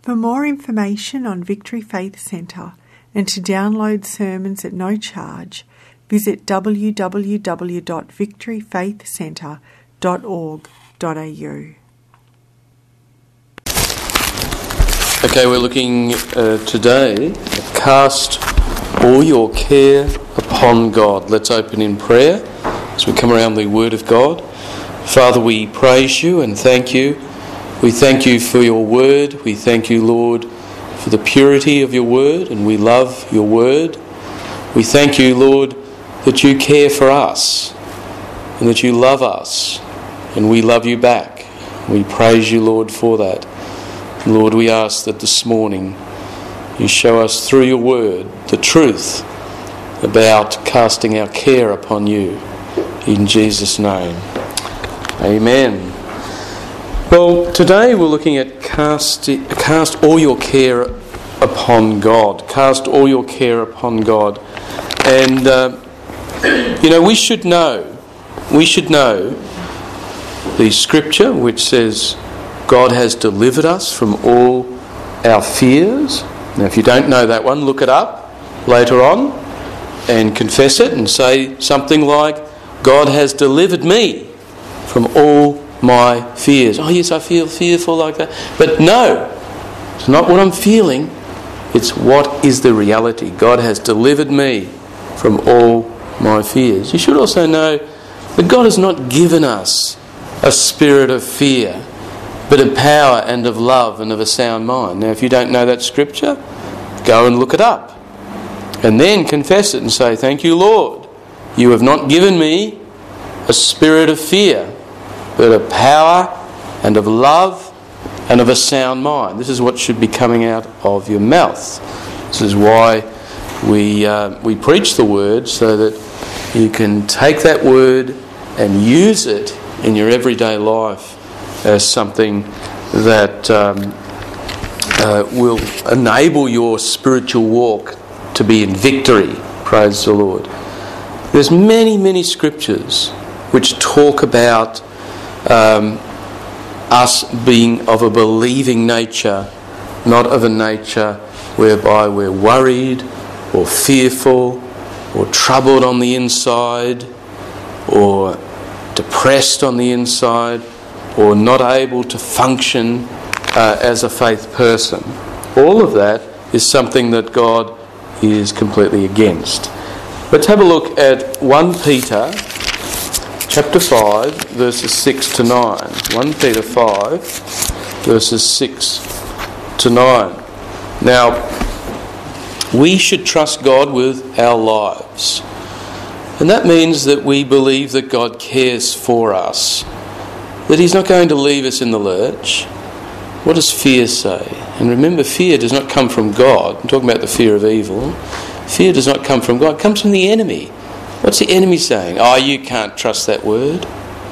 For more information on Victory Faith Centre and to download sermons at no charge, visit www.victoryfaithcentre.org.au. Okay, we're looking today at Cast All Your Care Upon God. Let's open in prayer as we come around the Word of God. Father, we praise you and thank you. We thank you for your Word. We thank you, Lord, for the purity of your Word, and we love your Word. We thank you, Lord, that you care for us and that you love us and we love you back. We praise you, Lord, for that. Lord, we ask that this morning you show us through your word the truth about casting our care upon you. In Jesus' name. Amen. Well, today we're looking at cast all your care upon God. Cast all your care upon God. And, we should know the scripture which says God has delivered us from all our fears. Now, if you don't know that one, look it up later on and confess it and say something like, God has delivered me from all my fears. Oh yes, I feel fearful like that. But no, it's not what I'm feeling. It's what is the reality. God has delivered me from all my fears. You should also know that God has not given us a spirit of fear, but of power and of love and of a sound mind. Now, if you don't know that scripture, go and look it up. And then confess it and say, thank you, Lord. You have not given me a spirit of fear, but of power and of love and of a sound mind. This is what should be coming out of your mouth. This is why we preach the word, so that you can take that word and use it in your everyday life as something that will enable your spiritual walk to be in victory. Praise the Lord. There's many scriptures which talk about us being of a believing nature, not of a nature whereby we're worried or fearful or troubled on the inside or depressed on the inside, or not able to function as a faith person. All of that is something that God is completely against. Let's have a look at 1 Peter chapter 5, verses 6 to 9. 1 Peter 5, verses 6 to 9. Now, we should trust God with our lives. And that means that we believe that God cares for us, that he's not going to leave us in the lurch. What does fear say? And remember, fear does not come from God. I'm talking about the fear of evil. Fear does not come from God. It comes from the enemy. What's the enemy saying? Oh, you can't trust that word.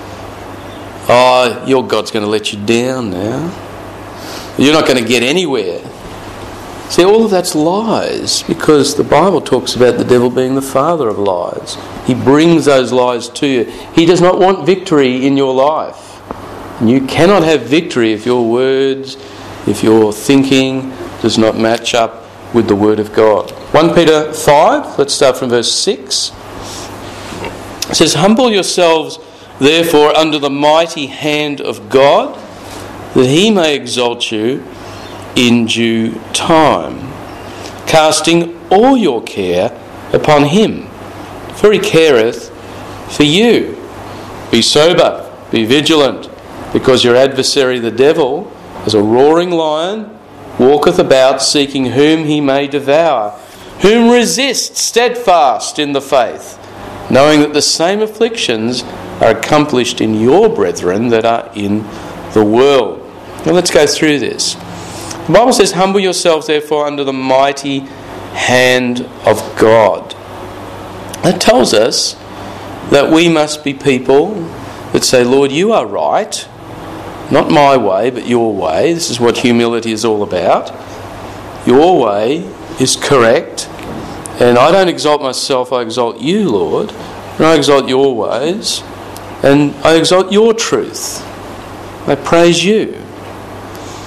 Oh, your God's going to let you down now. You're not going to get anywhere. See, all of that's lies, because the Bible talks about the devil being the father of lies. He brings those lies to you. He does not want victory in your life. And you cannot have victory if your words, if your thinking does not match up with the Word of God. 1 Peter 5, let's start from verse 6. It says, humble yourselves, therefore, under the mighty hand of God, that he may exalt you in due time, casting all your care upon him, for he careth for you. Be sober, be vigilant, because your adversary the devil, as a roaring lion, walketh about seeking whom he may devour, whom resist steadfast in the faith, knowing that the same afflictions are accomplished in your brethren that are in the world. Now let's go through this. The Bible says, humble yourselves therefore under the mighty hand of God. That tells us that we must be people that say, Lord, you are right, not my way, but your way. This is what humility is all about. Your way is correct, and I don't exalt myself, I exalt you, Lord, and I exalt your ways, and I exalt your truth. I praise you.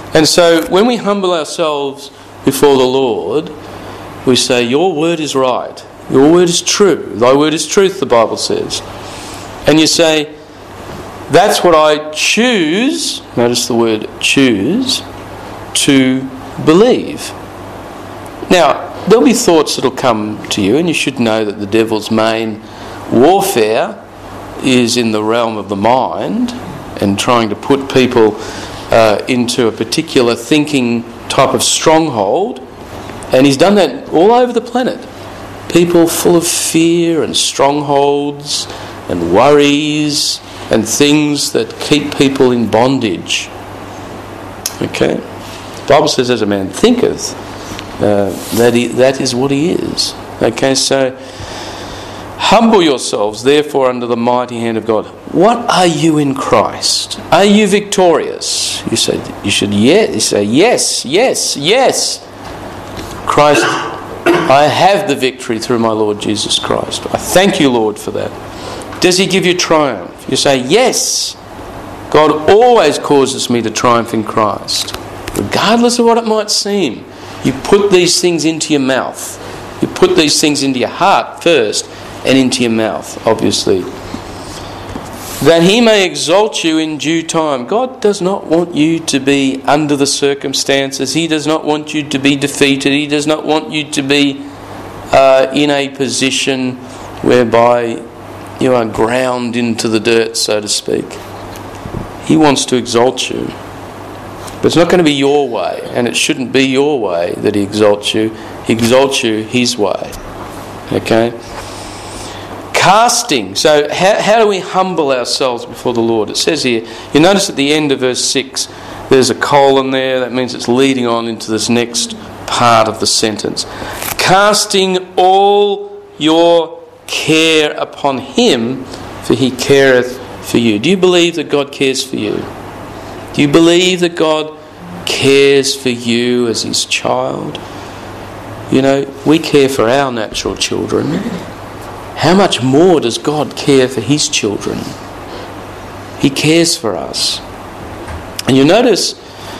And so when we humble ourselves before the Lord, we say, your word is right. Your word is true. Thy word is truth, the Bible says. And you say, that's what I choose, notice the word choose, to believe. Now, there'll be thoughts that'll come to you, and you should know that the devil's main warfare is in the realm of the mind and trying to put people into a particular thinking type of stronghold. And he's done that all over the planet. People full of fear and strongholds and worries and things that keep people in bondage. Okay? The Bible says, as a man thinketh, that is what he is. Okay, so humble yourselves, therefore, under the mighty hand of God. What are you in Christ? Are you victorious? You say, yes. You say, yes, yes, yes. Christ, I have the victory through my Lord Jesus Christ. I thank you, Lord, for that. Does he give you triumph? You say, yes. God always causes me to triumph in Christ. Regardless of what it might seem, you put these things into your mouth. You put these things into your heart first and into your mouth, obviously. That he may exalt you in due time. God does not want you to be under the circumstances. He does not want you to be defeated. He does not want you to be in a position whereby you are ground into the dirt, so to speak. He wants to exalt you. But it's not going to be your way, and it shouldn't be your way that he exalts you. He exalts you his way. Okay? Casting. So how do we humble ourselves before the Lord? It says here, you notice at the end of verse 6, there's a colon there. That means it's leading on into this next part of the sentence. Casting all your care upon him, for he careth for you. Do you believe that God cares for you? Do you believe that God cares for you as his child? You know, we care for our natural children. How much more does God care for his children? He cares for us. And you notice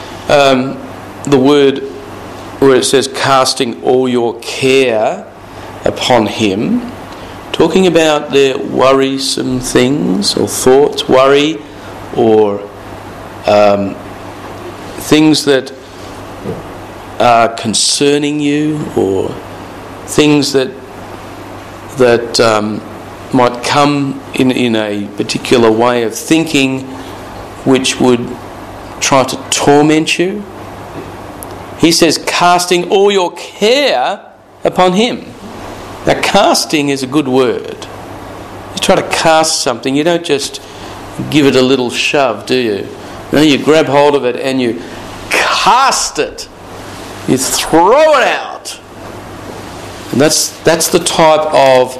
the word where it says casting all your care upon him, talking about their worrisome things or thoughts, worry or things that are concerning you, or things that might come in a particular way of thinking which would try to torment you. He says, casting all your care upon him. Now, casting is a good word. You try to cast something, you don't just give it a little shove, do you? No, you grab hold of it and you cast it. You throw it out. And that's the type of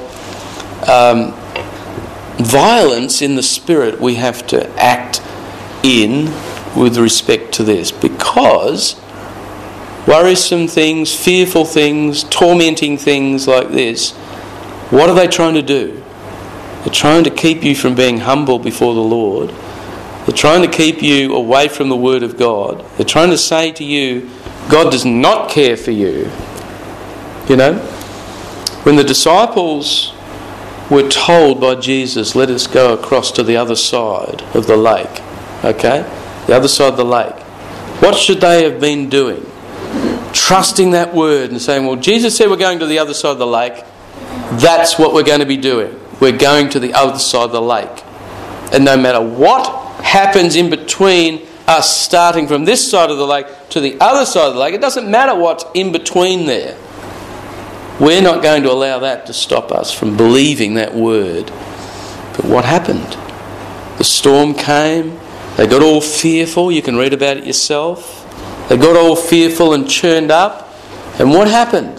violence in the spirit we have to act in with respect to this. Because worrisome things, fearful things, tormenting things like this, what are they trying to do? They're trying to keep you from being humble before the Lord. They're trying to keep you away from the Word of God. They're trying to say to you, God does not care for you. You know? When the disciples were told by Jesus, let us go across to the other side of the lake. Okay? The other side of the lake. What should they have been doing? Trusting that word and saying, well, Jesus said we're going to the other side of the lake. That's what we're going to be doing. We're going to the other side of the lake. And no matter what happens in between us starting from this side of the lake to the other side of the lake, it doesn't matter what's in between there. We're not going to allow that to stop us from believing that word. But what happened? The storm came. They got all fearful. You can read about it yourself. They got all fearful and churned up. And what happened?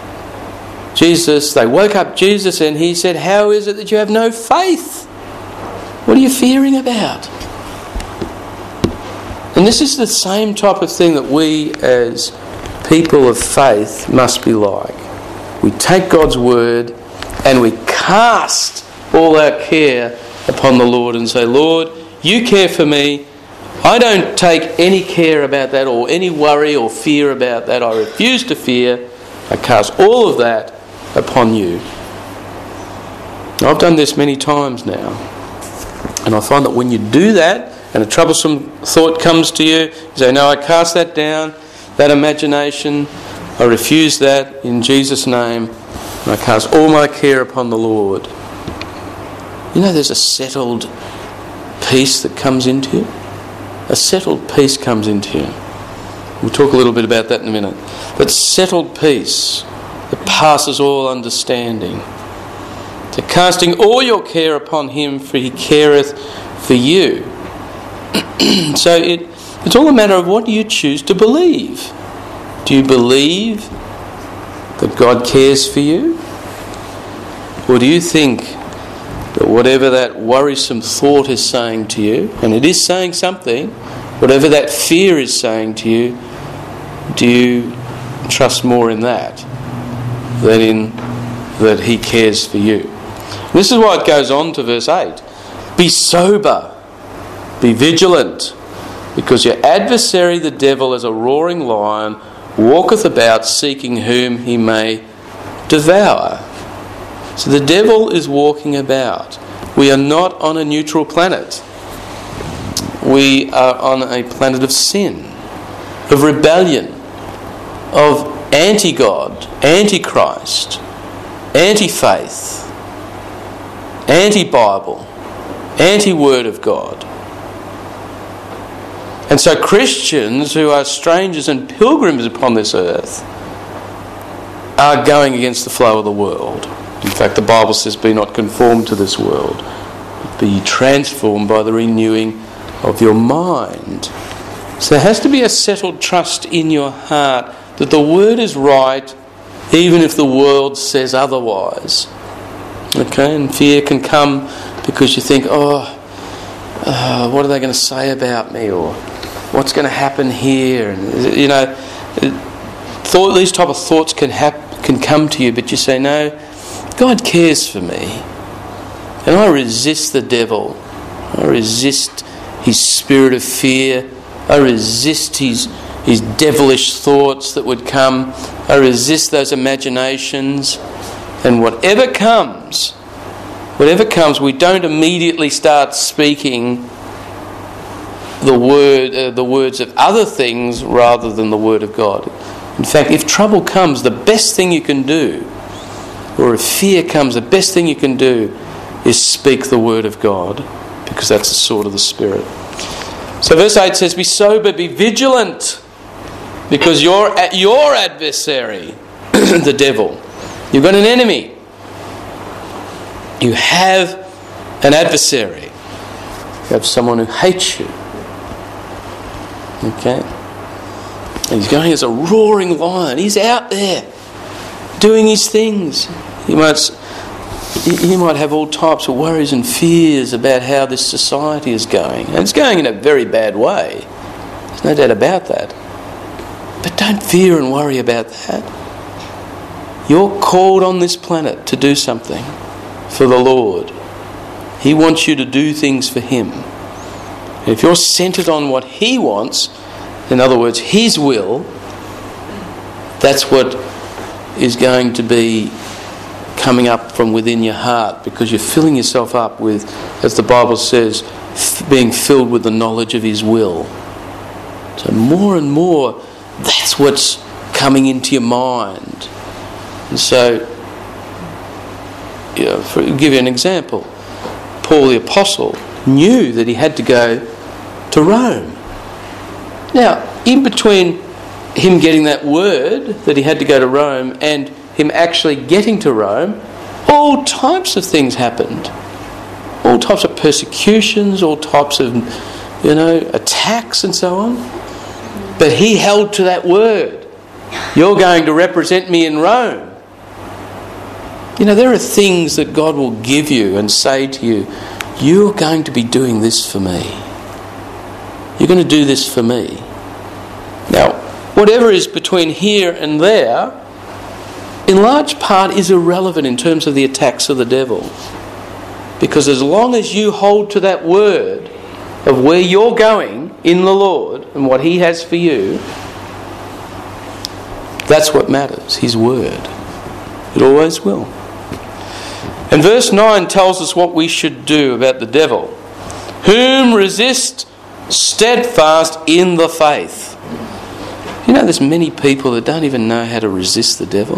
They woke up Jesus and he said, how is it that you have no faith? What are you fearing about? And this is the same type of thing that we as people of faith must be like. We take God's word and we cast all our care upon the Lord and say, Lord, you care for me. I don't take any care about that or any worry or fear about that. I refuse to fear. I cast all of that upon you. I've done this many times now. And I find that when you do that and a troublesome thought comes to you, you say, no, I cast that down, that imagination. I refuse that in Jesus' name. And I cast all my care upon the Lord. You know, there's a settled peace that comes into you. A settled peace comes into you. We'll talk a little bit about that in a minute. But settled peace that passes all understanding. So casting all your care upon him, for he careth for you. So it's all a matter of what you choose to believe. Do you believe that God cares for you? Or do you think that whatever that worrisome thought is saying to you, and it is saying something, whatever that fear is saying to you, do you trust more in that than in that he cares for you? And this is why it goes on to verse 8. Be sober, be vigilant, because your adversary the devil, as a roaring lion, walketh about seeking whom he may devour. So the devil is walking about. We are not on a neutral planet. We are on a planet of sin, of rebellion, of anti-God, anti-Christ, anti-faith, anti-Bible, anti-Word of God. And so Christians who are strangers and pilgrims upon this earth are going against the flow of the world. In fact, the Bible says, be not conformed to this world, but be transformed by the renewing of your mind. So there has to be a settled trust in your heart that the word is right, even if the world says otherwise. Okay, and fear can come because you think, what are they going to say about me, or what's going to happen here? And, you know, these type of thoughts can come to you, but you say, no, God cares for me, and I resist the devil. I resist his spirit of fear. I resist his devilish thoughts that would come. I resist those imaginations. And whatever comes, we don't immediately start speaking the words of other things rather than the word of God. In fact, if trouble comes, the best thing you can do, or if fear comes, the best thing you can do is speak the word of God, because that's the sword of the Spirit. So verse 8 says, be sober, be vigilant, because your adversary, the devil, you've got an enemy. You have an adversary. You have someone who hates you. Okay? And he's going as a roaring lion. He's out there doing his things. He might have all types of worries and fears about how this society is going. And it's going in a very bad way. There's no doubt about that. But don't fear and worry about that. You're called on this planet to do something for the Lord. He wants you to do things for him. And if you're centred on what he wants, in other words, his will, that's what is going to be coming up from within your heart, because you're filling yourself up with, as the Bible says, being filled with the knowledge of his will. So more and more, that's what's coming into your mind. And so, to give you an example, Paul the Apostle knew that he had to go to Rome. Now, in between him getting that word that he had to go to Rome and him actually getting to Rome, all types of things happened. All types of persecutions, all types of, attacks and so on. But he held to that word. You're going to represent me in Rome. There are things that God will give you and say to you, you're going to be doing this for me. You're going to do this for me. Now, whatever is between here and there, in large part is irrelevant in terms of the attacks of the devil. Because as long as you hold to that word of where you're going, in the Lord and what He has for you, that's what matters, His word. It always will. And verse 9 tells us what we should do about the devil. Whom resist steadfast in the faith. You know, there's many people that don't even know how to resist the devil.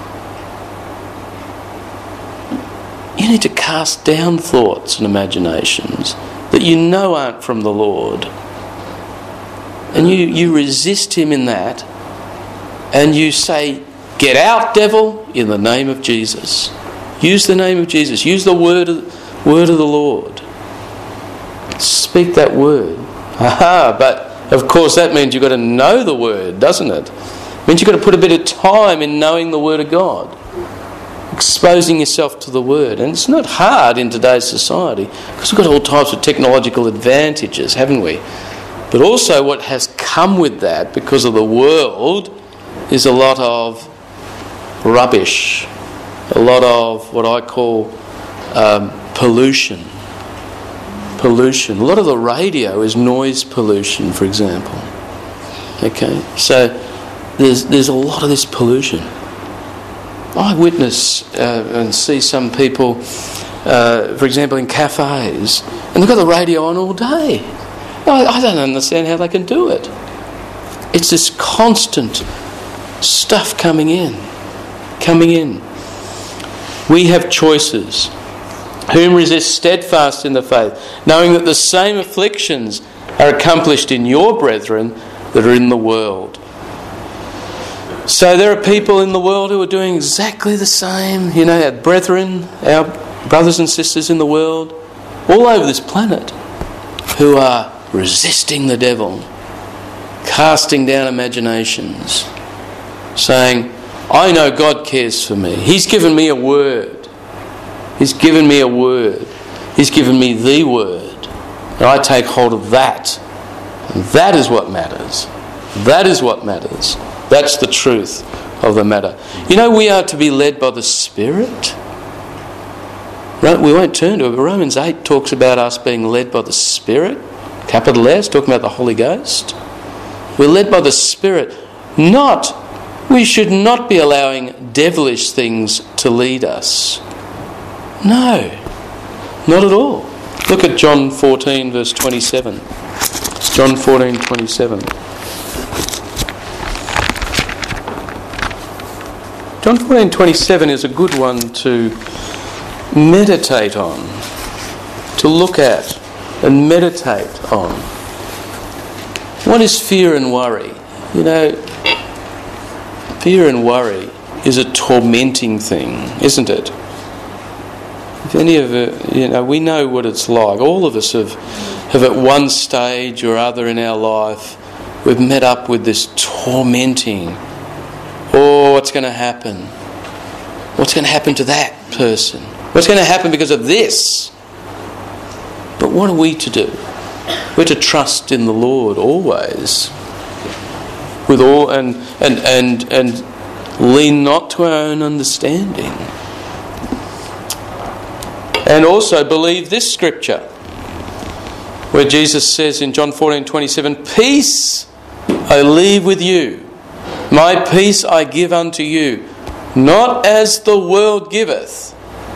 You need to cast down thoughts and imaginations that you know aren't from the Lord. And you resist him in that. And you say, "Get out, devil," in the name of Jesus. Use the name of Jesus. Use the word of the Lord. Speak that word. But of course that means you've got to know the word, doesn't it? It means you've got to put a bit of time in knowing the word of God. Exposing yourself to the word. And it's not hard in today's society because we've got all types of technological advantages, haven't we? But also what has come with that because of the world is a lot of rubbish, a lot of what I call pollution. A lot of the radio is noise pollution, for example. Okay, so there's a lot of this pollution. I witness and see some people, for example, in cafes, and they've got the radio on all day. I don't understand how they can do it. It's this constant stuff coming in. We have choices. Whom resist steadfast in the faith, knowing that the same afflictions are accomplished in your brethren that are in the world. So there are people in the world who are doing exactly the same. You know, our brethren, our brothers and sisters in the world, all over this planet, who are resisting the devil, casting down imaginations, saying, "I know God cares for me. He's given me a word. He's given me a word. He's given me the word. And I take hold of that. And that is what matters. That is what matters. That's the truth of the matter." You know, we are to be led by the Spirit. We won't turn to it, but Romans 8 talks about us being led by the Spirit. Capital S, talking about the Holy Ghost. We're led by the Spirit. We should not be allowing devilish things to lead us. No, not at all. Look at John 14 verse 27. John 14:27. John 14:27 is a good one to meditate on, to look at and meditate on. What is fear and worry? You know, fear and worry is a tormenting thing, isn't it? If any of it, we know what it's like. All of us have at one stage or other in our life, we've met up with this tormenting. Oh, what's going to happen? What's going to happen to that person? What's going to happen because of this? But what are we to do? We're to trust in the Lord always, with all and lean not to our own understanding. And also believe this scripture, where Jesus says in John 14:27, "Peace I leave with you, my peace I give unto you, not as the world giveth,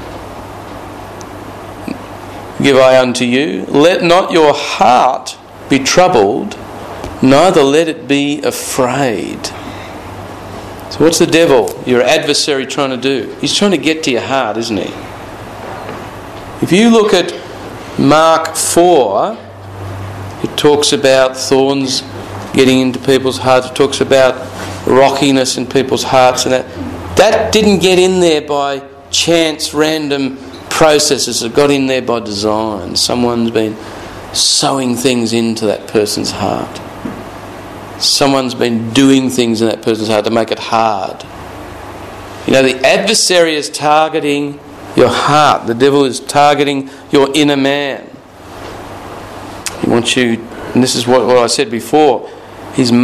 give I unto you. Let not your heart be troubled, neither let it be afraid." So what's the devil, your adversary, trying to do? He's trying to get to your heart, isn't he? If you look at Mark 4, it talks about thorns getting into people's hearts. It talks about rockiness in people's hearts, and that didn't get in there by chance, random processes. It got in there by design. Someone's been sowing things into that person's heart. Someone's been doing things in that person's heart to make it hard. You know, the adversary is targeting your heart. The devil is targeting your inner man. He wants you, and this is what I said before, the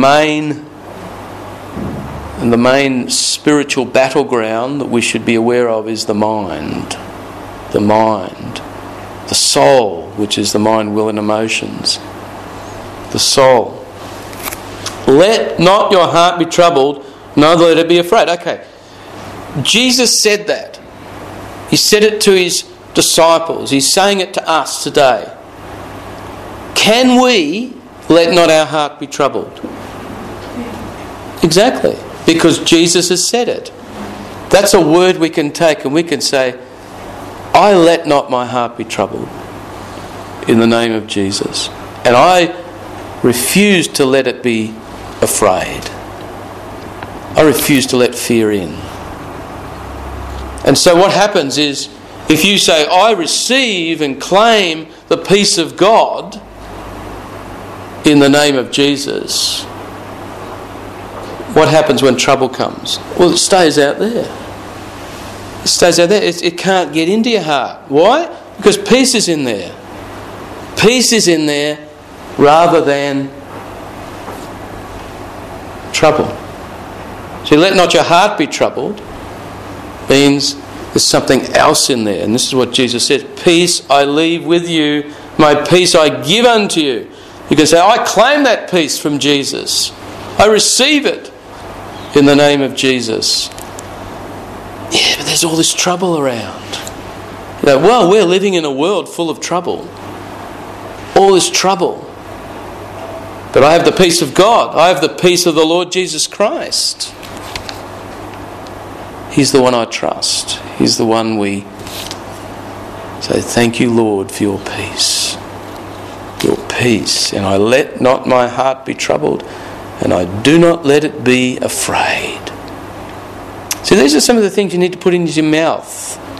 main spiritual battleground that we should be aware of is the mind. The mind. The soul, which is the mind, will and emotions. the soul. Let not your heart be troubled, neither let it be afraid. Okay, Jesus said that. He said it to his disciples. He's saying it to us today. Can we let not our heart be troubled? Exactly. Because Jesus has said it. That's a word we can take and we can say, I let not my heart be troubled in the name of Jesus. And I refuse to let it be afraid. I refuse to let fear in. And so what happens is, if you say, I receive and claim the peace of God in the name of Jesus, what happens when trouble comes? Well, it stays out there. It stays out there. It can't get into your heart. Why? Because peace is in there. Peace is in there rather than trouble. So let not your heart be troubled means there's something else in there. And this is what Jesus says. Peace I leave with you, my peace I give unto you. You can say, I claim that peace from Jesus. I receive it in the name of Jesus. Yeah, but there's all this trouble around. You know, well, we're living in a world full of trouble. All this trouble. But I have the peace of God. I have the peace of the Lord Jesus Christ. He's the one I trust. He's the one we say, thank you, Lord, for your peace. Your peace. And I let not my heart be troubled, and I do not let it be afraid. So these are some of the things you need to put into your mouth.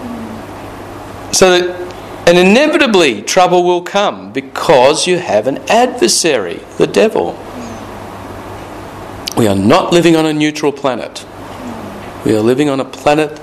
So that, and inevitably trouble will come because you have an adversary, the devil. We are not living on a neutral planet. We are living on a planet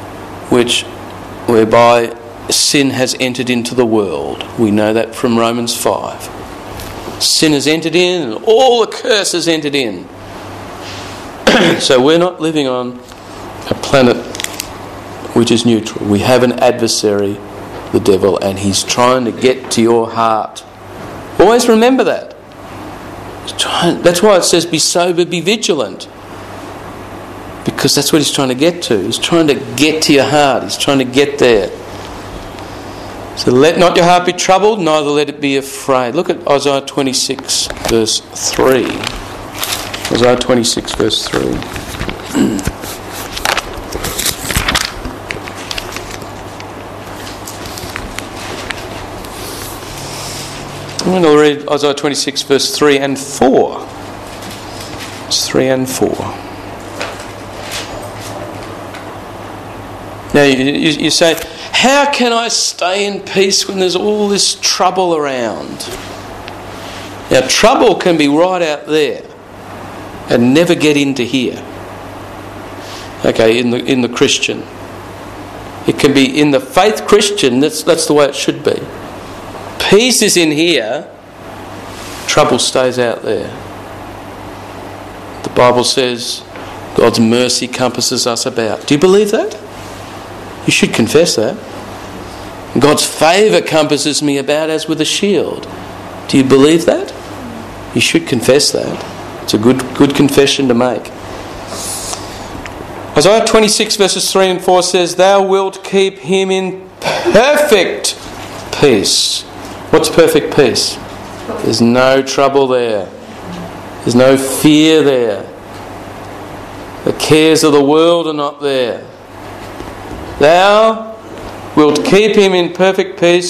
whereby sin has entered into the world. We know that from Romans 5. Sin has entered in and all the curse has entered in. So we're not living on a planet which is neutral. We have an adversary, the devil, and he's trying to get to your heart. Always remember that. That's why it says be sober, be vigilant. Because that's what he's trying to get to. He's trying to get to your heart. He's trying to get there. So let not your heart be troubled, neither let it be afraid. Look at Isaiah 26 verse 3. Isaiah 26 verse 3. I'm going to read Isaiah 26 verse 3 and 4. It's 3 and 4. Now you say, how can I stay in peace when there's all this trouble around? Now trouble can be right out there and never get into here. Okay, in the Christian. It can be in the faith Christian, that's the way it should be. Peace is in here, trouble stays out there. The Bible says God's mercy compasses us about. Do you believe that? You should confess that. God's favour compasses me about as with a shield. Do you believe that? You should confess that. It's a good confession to make. Isaiah 26 verses 3 and 4 says, thou wilt keep him in perfect peace. What's perfect peace? There's no trouble there. There's no fear there. The cares of the world are not there. Thou wilt keep him in perfect peace,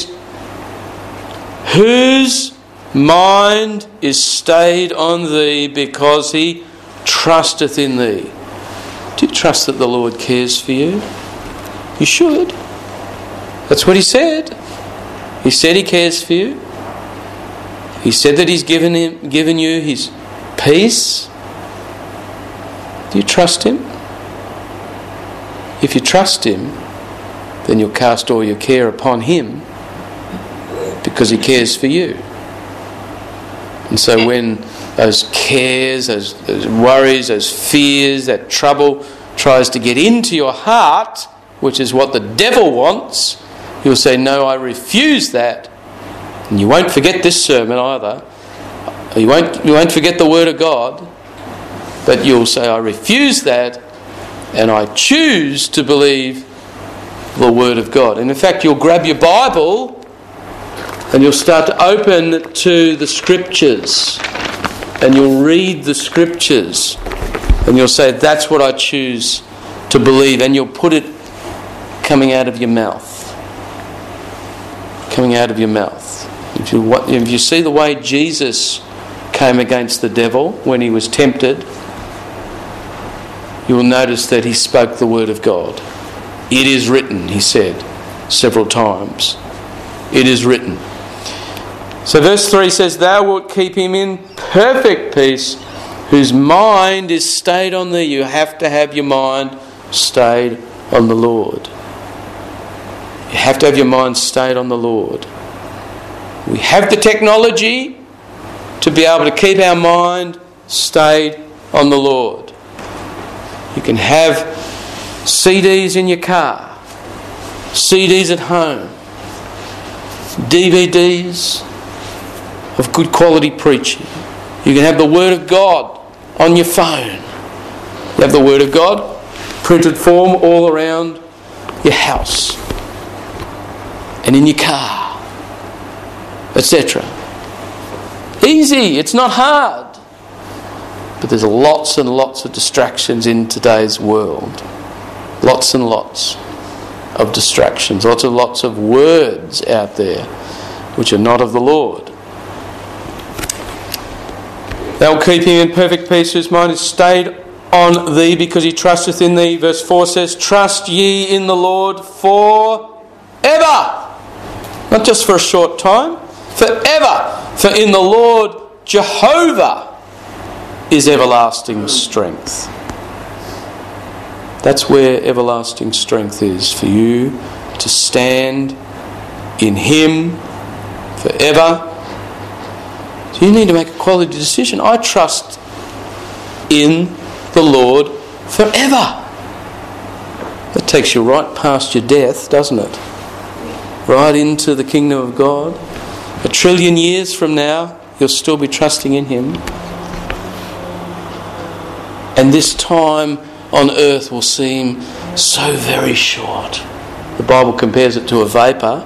whose mind is stayed on thee, because he trusteth in thee. Do you trust that the Lord cares for you? You should. That's what he said. He said he cares for you. He said that he's given you his peace. Do you trust him? If you trust him, then you'll cast all your care upon him because he cares for you. And so when those cares, those worries, those fears, that trouble tries to get into your heart, which is what the devil wants, you'll say, no, I refuse that. And you won't forget this sermon either. You won't forget the Word of God, but you'll say, I refuse that and I choose to believe the Word of God. And in fact, you'll grab your Bible and you'll start to open to the Scriptures and you'll read the Scriptures and you'll say, that's what I choose to believe, and you'll put it coming out of your mouth. Coming out of your mouth. If you see the way Jesus came against the devil when he was tempted, you will notice that he spoke the Word of God. It is written, he said several times. It is written. So verse 3 says, thou wilt keep him in perfect peace, whose mind is stayed on thee. You have to have your mind stayed on the Lord. You have to have your mind stayed on the Lord. We have the technology to be able to keep our mind stayed on the Lord. You can have CDs in your car, CDs at home, DVDs of good quality preaching. You can have the Word of God on your phone. You have the Word of God, printed form, all around your house and in your car, etc. Easy, it's not hard. But there's lots and lots of distractions in today's world. Lots and lots of distractions. Lots of words out there which are not of the Lord. Thou wilt keep him in perfect peace, whose mind is stayed on thee, because he trusteth in thee. Verse 4 says, trust ye in the Lord forever. Not just for a short time, forever. For in the Lord Jehovah is everlasting strength. That's where everlasting strength is, for you to stand in Him forever. So you need to make a quality decision. I trust in the Lord forever. That takes you right past your death, doesn't it? Right into the kingdom of God. 1 trillion years from now, you'll still be trusting in Him. And this time on earth will seem so very short. The Bible compares it to a vapour.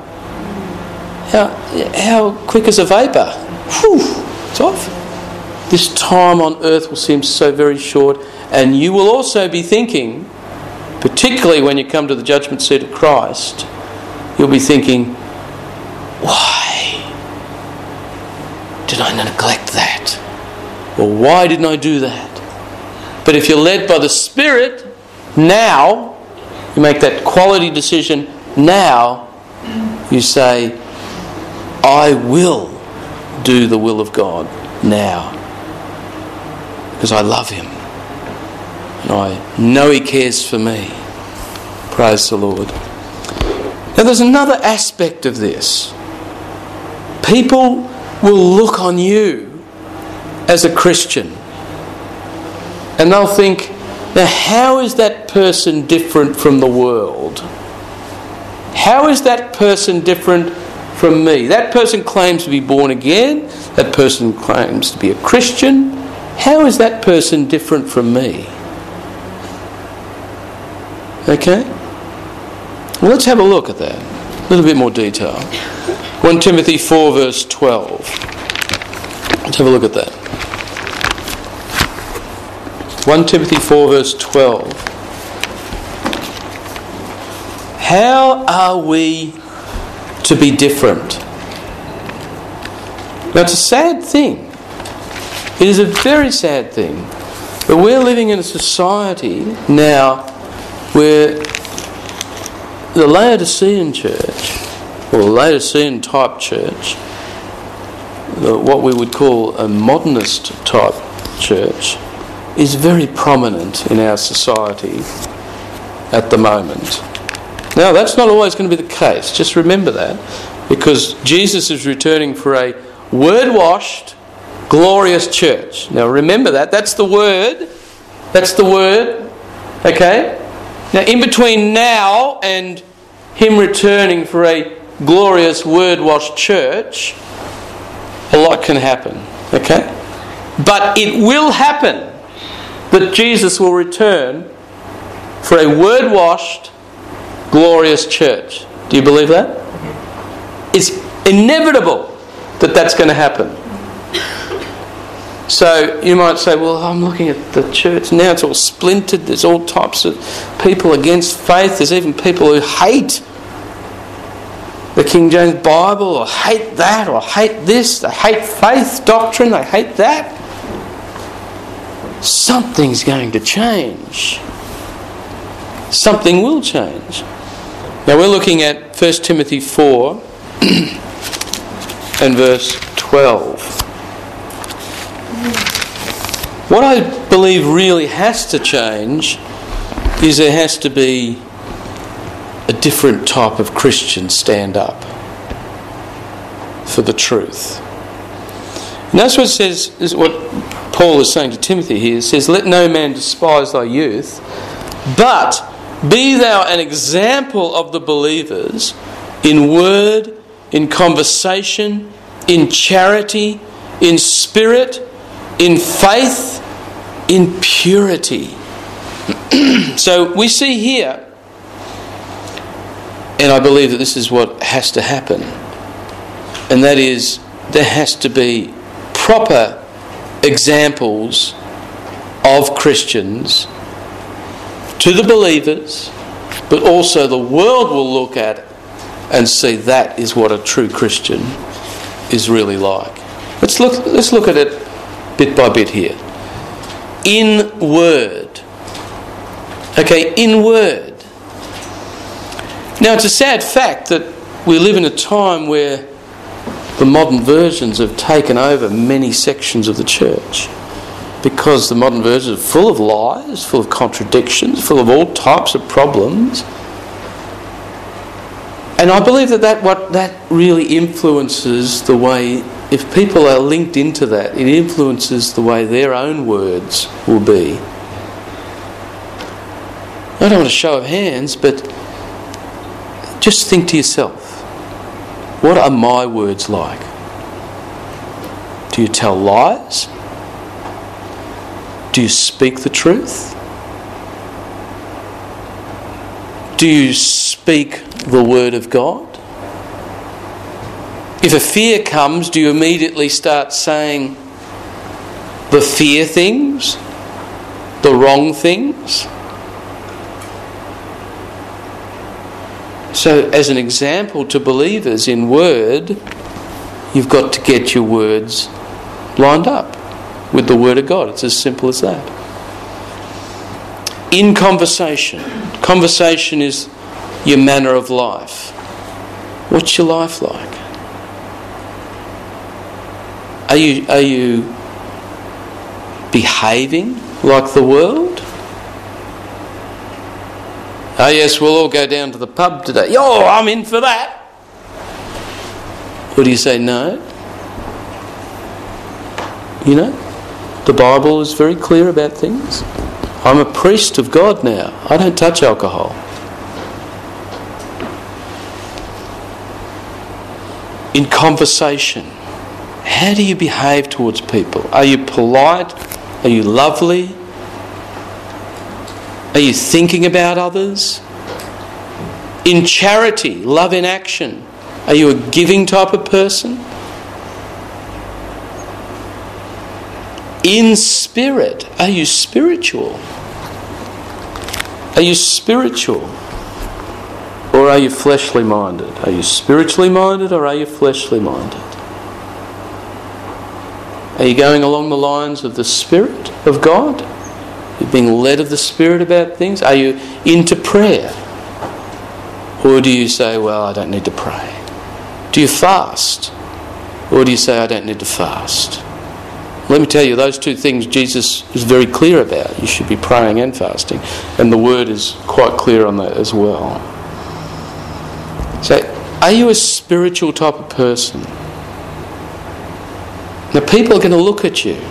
How quick is a vapour? Whew, it's off. This time on earth will seem so very short. And you will also be thinking, particularly when you come to the judgment seat of Christ, you'll be thinking, why did I neglect that? Or why didn't I do that? But if you're led by the Spirit, now, you make that quality decision, now you say, I will do the will of God now. Because I love Him. And I know He cares for me. Praise the Lord. Now there's another aspect of this. People will look on you as a Christian and they'll think, now how is that person different from the world? How is that person different from me? That person claims to be born again. That person claims to be a Christian. How is that person different from me? Okay? Well, let's have a look at that. A little bit more detail. 1 Timothy 4 verse 12. Let's have a look at that. 1 Timothy 4 verse 12. How are we to be different? Now it's a sad thing. It is a very sad thing. But we're living in a society now where the Laodicean church, or the Laodicean type church, what we would call a modernist type church, is very prominent in our society at the moment. Now that's not always going to be the case, just remember that, because Jesus is returning for a word-washed, glorious church. Now remember that, that's the word, okay? Now in between now and Him returning for a glorious word-washed church, a lot can happen, okay? But it will happen that Jesus will return for a word-washed, glorious church. Do you believe that? It's inevitable that that's going to happen. So you might say, well, I'm looking at the church now, it's all splintered, there's all types of people against faith, there's even people who hate the King James Bible, or hate that, or hate this, they hate faith doctrine, they hate that. Something's going to change. Something will change. Now we're looking at 1 Timothy 4 and verse 12. What I believe really has to change is there has to be a different type of Christian stand up for the truth. And that's what it says, is what Paul is saying to Timothy here. It says, let no man despise thy youth, but be thou an example of the believers in word, in conversation, in charity, in spirit, in faith, in purity. So we see here, and I believe that this is what has to happen, and that is there has to be proper examples of Christians to the believers, but also the world will look at it and see that is what a true Christian is really like. Let's look at it bit by bit here. In word. Okay, in word. Now it's a sad fact that we live in a time where the modern versions have taken over many sections of the church, because the modern versions are full of lies, full of contradictions, full of all types of problems. And I believe that really influences the way, if people are linked into that, it influences the way their own words will be. I don't want a show of hands, but just think to yourself, what are my words like? Do you tell lies? Do you speak the truth? Do you speak the word of God? If a fear comes, do you immediately start saying the fear things, the wrong things? So as an example to believers in word, you've got to get your words lined up with the word of God. It's as simple as that. In conversation. Conversation is your manner of life. What's your life like? Are you behaving like the world? Oh yes, we'll all go down to the pub today. Oh, I'm in for that. Or do you say no? You know, the Bible is very clear about things. I'm a priest of God now. I don't touch alcohol. In conversation, how do you behave towards people? Are you polite? Are you lovely? Are you thinking about others? In charity, love in action, are you a giving type of person? In spirit, are you spiritual? Are you spiritual? Or are you fleshly minded? Are you spiritually minded or are you fleshly minded? Are you going along the lines of the Spirit of God? You're being led of the Spirit about things? Are you into prayer? Or do you say, well, I don't need to pray? Do you fast? Or do you say, I don't need to fast? Let me tell you, those two things Jesus is very clear about. You should be praying and fasting. And the Word is quite clear on that as well. So, are you a spiritual type of person? Now, people are going to look at you.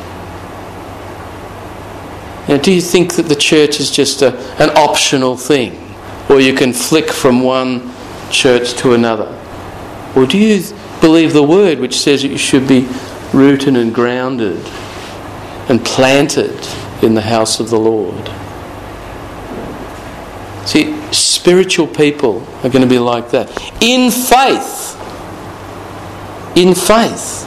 Now, do you think that the church is just an optional thing? Or you can flick from one church to another? Or do you believe the Word which says that you should be rooted and grounded and planted in the house of the Lord. See, spiritual people are going to be like that. In faith. In faith.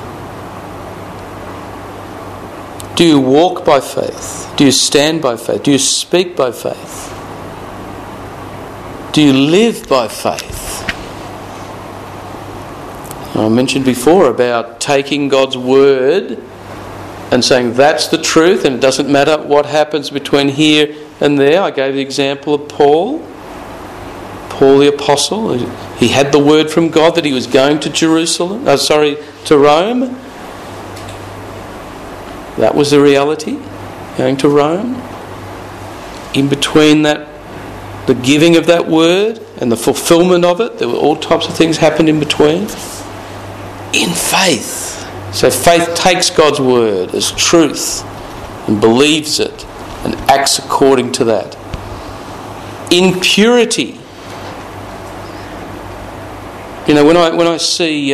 Do you walk by faith? Do you stand by faith? Do you speak by faith? Do you live by faith? I mentioned before about taking God's word and saying that's the truth and it doesn't matter what happens between here and there. I gave the example of Paul the apostle. He had the word from God that he was going to to Rome. That was the reality, going to Rome. In between that, the giving of that word and the fulfillment of it, there were all types of things happened in between. In faith. So faith takes God's word as truth and believes it and acts according to that. In purity. You know, when I see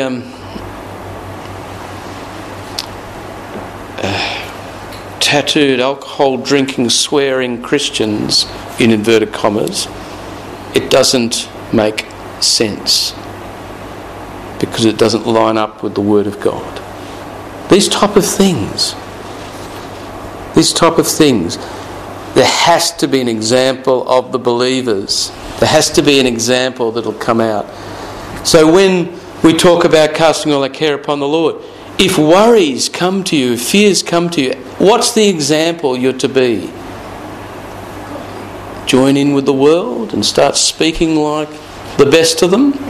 tattooed, alcohol-drinking, swearing Christians, in inverted commas, it doesn't make sense because it doesn't line up with the Word of God. These type of things, there has to be an example of the believers. There has to be an example that will come out. So when we talk about casting all our care upon the Lord, if worries come to you, if fears come to you, what's the example you're to be? Join in with the world and start speaking like the best of them?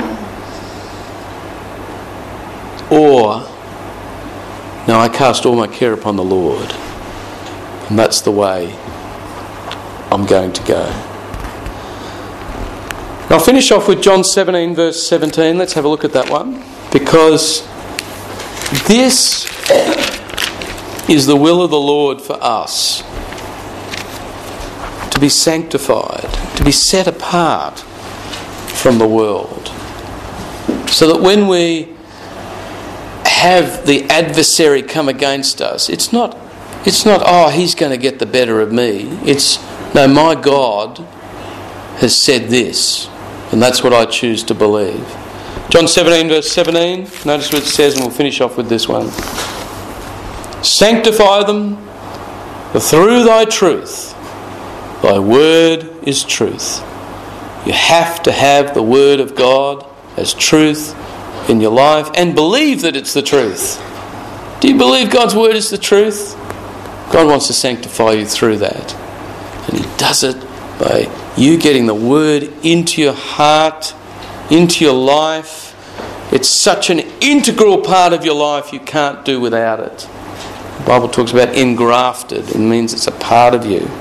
Or, no, I cast all my care upon the Lord, and that's the way I'm going to go. I'll finish off with John 17 verse 17. Let's have a look at that one, because this is the will of the Lord for us, to be sanctified, to be set apart from the world, so that when we have the adversary come against us, it's not oh, he's going to get the better of me. It's no, my God has said this, and that's what I choose to believe. John 17 verse 17, notice what it says, and we'll finish off with this one. Sanctify them through thy truth. Thy word is truth. You have to have the word of God as truth in your life and believe that it's the truth. Do you believe God's word is the truth? God wants to sanctify you through that. And He does it by you getting the word into your heart, into your life. It's such an integral part of your life, you can't do without it. The Bible talks about engrafted. It means it's a part of you.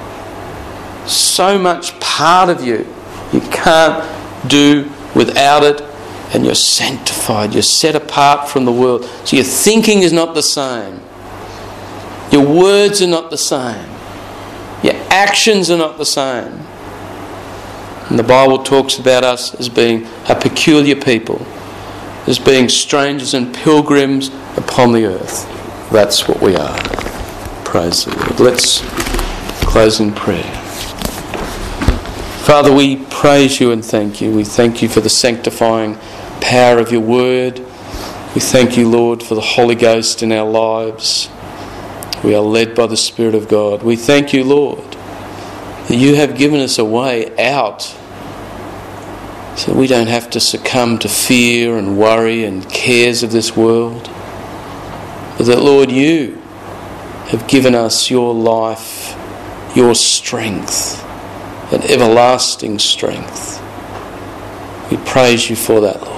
So much part of you. You can't do without it, and you're sanctified. You're set apart from the world. So your thinking is not the same. Your words are not the same. Your actions are not the same. And the Bible talks about us as being a peculiar people, as being strangers and pilgrims upon the earth. That's what we are. Praise the Lord. Let's close in prayer. Father, we praise you and thank you. We thank you for the sanctifying power of your word. We thank you, Lord, for the Holy Ghost in our lives. We are led by the Spirit of God. We thank you, Lord, that you have given us a way out so we don't have to succumb to fear and worry and cares of this world. But that, Lord, you have given us your life, your strength, an everlasting strength. We praise you for that, Lord.